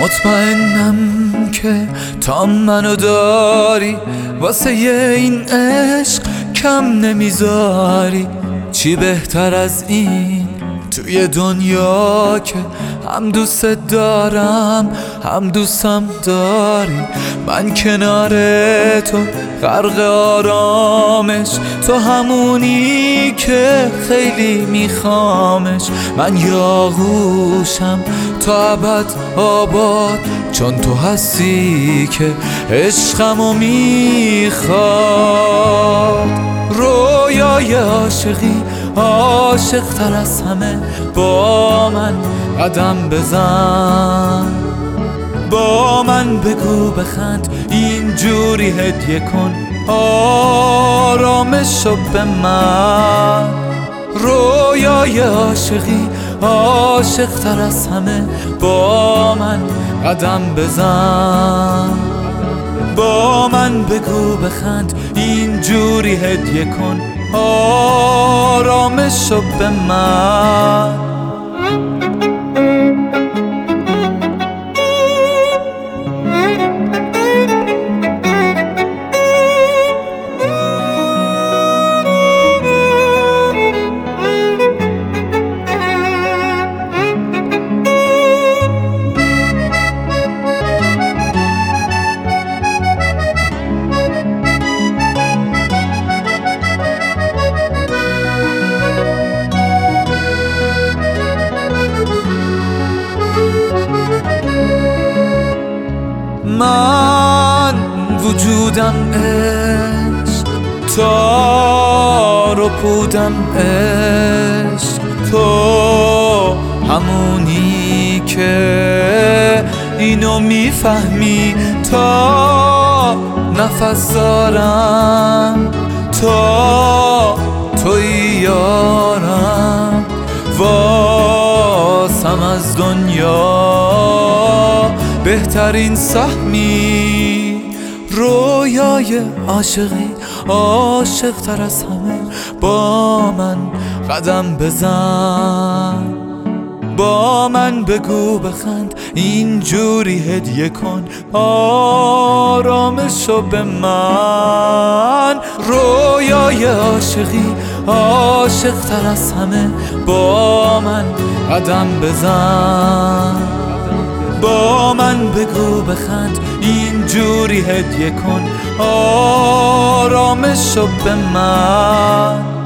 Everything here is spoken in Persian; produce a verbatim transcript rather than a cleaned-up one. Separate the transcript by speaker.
Speaker 1: مطمئنم که تا منو داری واسه این عشق کم نمیذاری. چی بهتر از این توی دنیا که هم دوست دارم هم دوستم داری. من کنار تو غرق آرامش، تو همونی که خیلی میخوامش. من یاغوشم تا ابد آباد، چون تو هستی که عشقمو میخواد. رویای عاشقی عاشق تر از همه، با من قدم بزن، با من بگو بخند، اینجوری هدیه کن آرامشو به من. رویای عاشقی عاشق تر از همه، با من قدم بزن، با من بگو بخند، اینجوری هدیه کن آرامشو به من. من وجودم عشق، تار و پودم عشق، تو همونی که اینو میفهمی. تا نفس دارم تا توی یارم، واسم از دنیا بهترین سهمی. رویای عاشقی عاشق تر از همه، با من قدم بزن، با من بگو بخند، اینجوری هدیه کن آرامشو به من. رویای عاشقی عاشق تر از همه، با من قدم بزن، با من بگو بخند، اینجوری هدیه کن آرامشو به من.